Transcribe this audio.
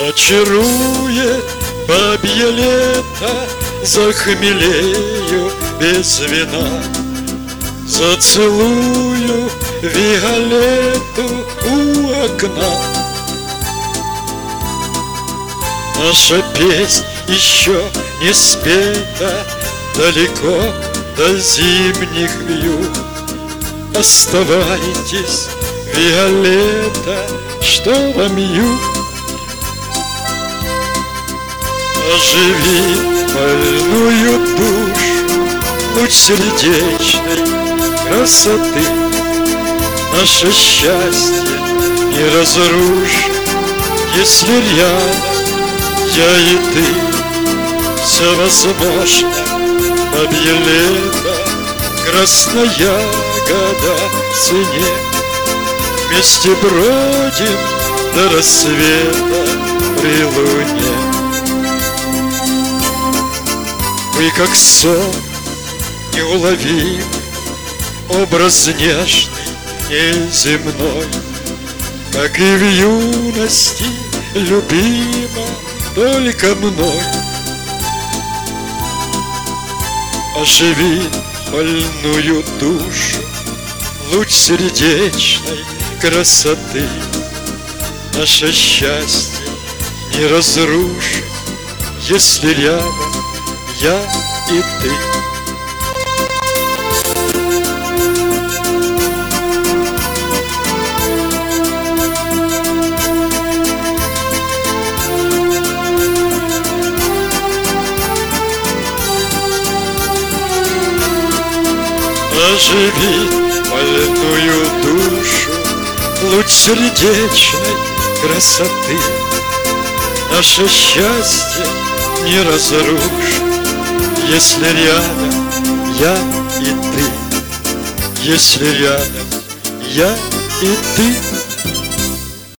Очарует бабье лето, захмелею без вина, зацелую Виолетту у окна. Наша песнь еще не спета, далеко до зимних вьюг. Оставайтесь, Виолетта, что вам юг. Оживи больную душу, луч сердечной красоты. Наше счастье не разрушит, если рядом я и ты. Все возможно, бабье лето, красная года в цене. Вместе бродим до рассвета при луне. Мы как сон неуловим, образ нежный, неземной, как и в юности любима только мной. Оживи больную душу, луч сердечной красоты. Наше счастье не разрушит, если рядом я и ты. Оживи больную душу, луч сердечной красоты. Наше счастье не разрушит, если рядом я и ты. Если рядом я и ты.